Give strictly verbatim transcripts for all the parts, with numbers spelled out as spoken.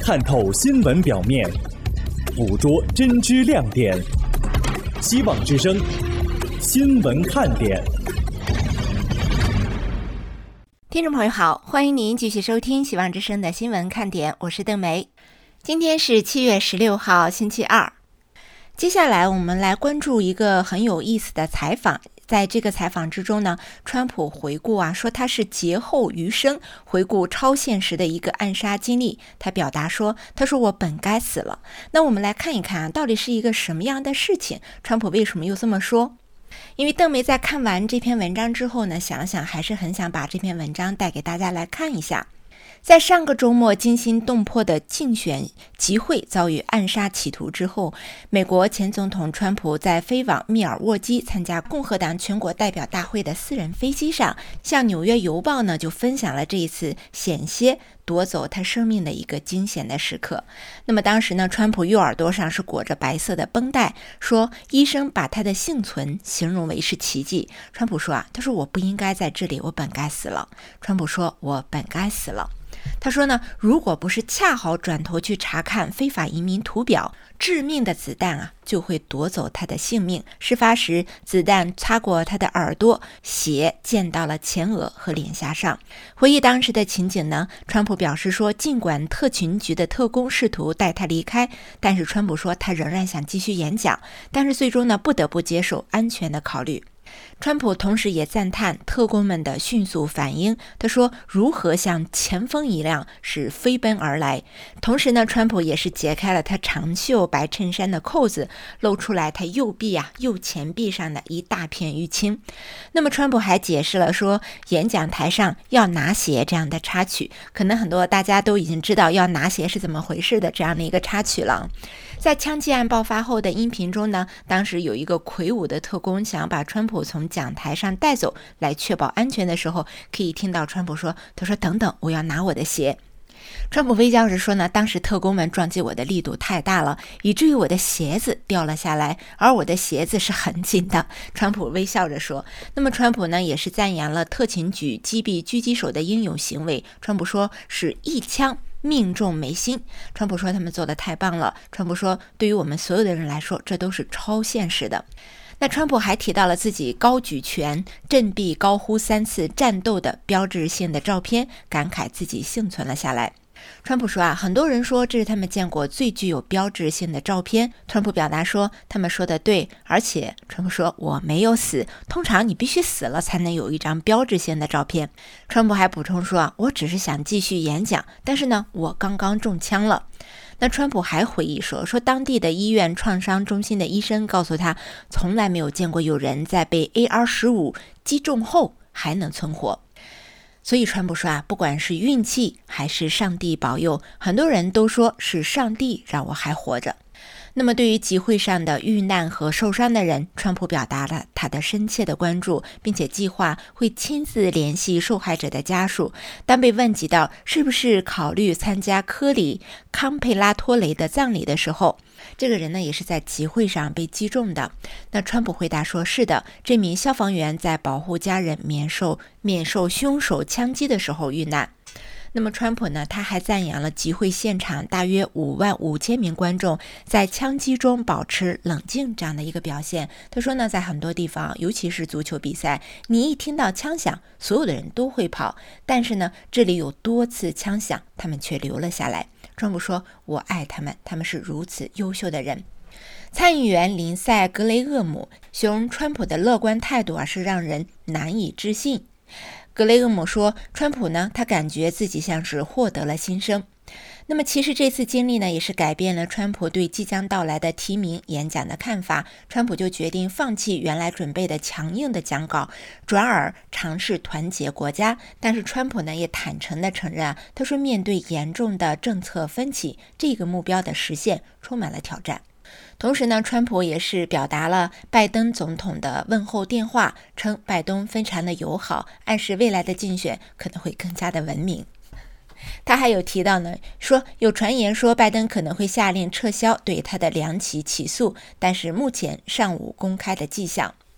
探透新闻表面，捕捉真知亮点。希望之声，新闻看点。 听众朋友好，欢迎您继续收听希望之声的新闻看点，我是邓梅。今天是七月十六号，星期二。接下来我们来关注一个很有意思的采访。在这个采访之中呢，川普回顾啊，说他是劫后余生，回顾超现实的一个暗杀经历。他表达说，他说我本该死了。那我们来看一看啊，到底是一个什么样的事情？川普为什么又这么说？因为邓梅在看完这篇文章之后呢，想了想，还是很想把这篇文章带给大家来看一下。在上个周末惊心动魄的竞选集会遭遇暗杀企图之后，美国前总统川普在飞往密尔沃基参加共和党全国代表大会的私人飞机上，向纽约邮报呢就分享了这一次险些夺走他生命的一个惊险的时刻。那么当时呢，川普右耳朵上是裹着白色的绷带，说医生把他的幸存形容为是奇迹。川普说啊，他说我不应该在这里，我本该死了。川普说我本该死了。他说呢，如果不是恰好转头去查看非法移民图表，致命的子弹啊就会夺走他的性命。事发时，子弹擦过他的耳朵，血溅到了前额和脸颊上。回忆当时的情景呢，川普表示说，尽管特勤局的特工试图带他离开，但是川普说他仍然想继续演讲，但是最终呢不得不接受安全的考虑。川普同时也赞叹特工们的迅速反应，他说如何像前锋一样是飞奔而来。同时呢，川普也是解开了他长袖白衬衫的扣子，露出来他右臂啊右前臂上的一大片淤青。那么川普还解释了说，演讲台上要拿鞋这样的插曲，可能很多大家都已经知道要拿鞋是怎么回事的这样的一个插曲了。在枪击案爆发后的音频中呢，当时有一个魁梧的特工想把川普从讲台上带走来确保安全的时候，可以听到川普说，他说等等，我要拿我的鞋。川普微笑着说呢，当时特工们撞击我的力度太大了，以至于我的鞋子掉了下来，而我的鞋子是很紧的。川普微笑着说。那么川普呢也是赞扬了特勤局击毙狙击手的英勇行为。川普说是一枪命中眉心。川普说他们做得太棒了。川普说对于我们所有的人来说，这都是超现实的。那川普还提到了自己高举拳振臂高呼三次战斗的标志性的照片，感慨自己幸存了下来。川普说啊，很多人说这是他们见过最具有标志性的照片。川普表达说，他们说的对，而且川普说我没有死，通常你必须死了才能有一张标志性的照片。川普还补充说啊，我只是想继续演讲，但是呢，我刚刚中枪了。那川普还回忆说，说当地的医院创伤中心的医生告诉他，从来没有见过有人在被 A R 十五 击中后还能存活。所以川普说啊，不管是运气还是上帝保佑，很多人都说是上帝让我还活着。那么对于集会上的遇难和受伤的人，川普表达了他的深切的关注，并且计划会亲自联系受害者的家属。当被问及到是不是考虑参加科里康佩拉托雷的葬礼的时候，这个人呢也是在集会上被击中的。那川普回答说，是的，这名消防员在保护家人免受免受凶手枪击的时候遇难。那么川普呢，他还赞扬了集会现场大约五万五千名观众在枪击中保持冷静这样的一个表现。他说呢，在很多地方，尤其是足球比赛，你一听到枪响，所有的人都会跑，但是呢，这里有多次枪响，他们却留了下来。川普说，我爱他们，他们是如此优秀的人。参议员林赛·格雷厄姆形容川普的乐观态度啊，是让人难以置信。格雷厄姆说，川普呢，他感觉自己像是获得了新生。那么其实这次经历呢，也是改变了川普对即将到来的提名演讲的看法。川普就决定放弃原来准备的强硬的讲稿，转而尝试团结国家。但是川普呢，也坦诚地承认啊，他说面对严重的政策分歧，这个目标的实现充满了挑战。同时呢，川普也是表达了拜登总统的问候电话，称拜登非常的友好，暗示未来的竞选可能会更加的文明。他还有提到呢，说有传言说拜登可能会下令撤销对他的两起起诉，但是目前尚无公开的迹象。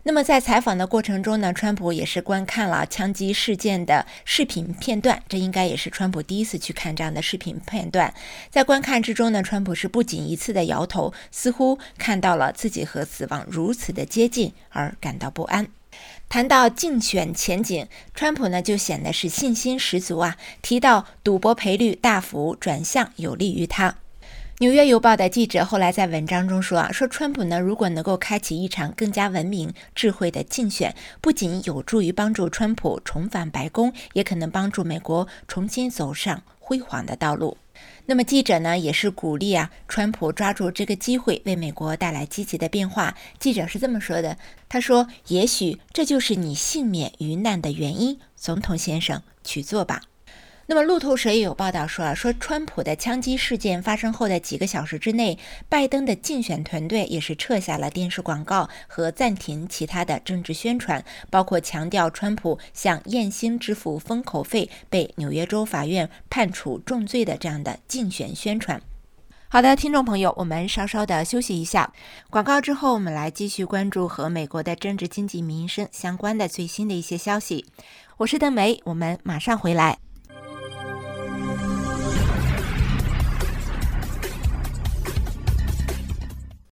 那么在采访的过程中呢，川普也是观看了枪击事件的视频片段，这应该也是川普第一次去看这样的视频片段。在观看之中呢，川普是不仅一次的摇头，似乎看到了自己和死亡如此的接近而感到不安。谈到竞选前景，川普呢就显得是信心十足啊，提到赌博赔率大幅转向有利于他。纽约邮报的记者后来在文章中说啊，说川普呢如果能够开启一场更加文明智慧的竞选，不仅有助于帮助川普重返白宫，也可能帮助美国重新走上辉煌的道路。那么记者呢也是鼓励啊川普抓住这个机会为美国带来积极的变化。记者是这么说的，他说，也许这就是你幸免于难的原因，总统先生，去做吧。那么路透社也有报道说啊，说川普的枪击事件发生后的几个小时之内，拜登的竞选团队也是撤下了电视广告和暂停其他的政治宣传，包括强调川普向艳星支付封口费被纽约州法院判处重罪的这样的竞选宣传。好的，听众朋友，我们稍稍的休息一下，广告之后我们来继续关注和美国的政治经济民生相关的最新的一些消息。我是邓梅，我们马上回来。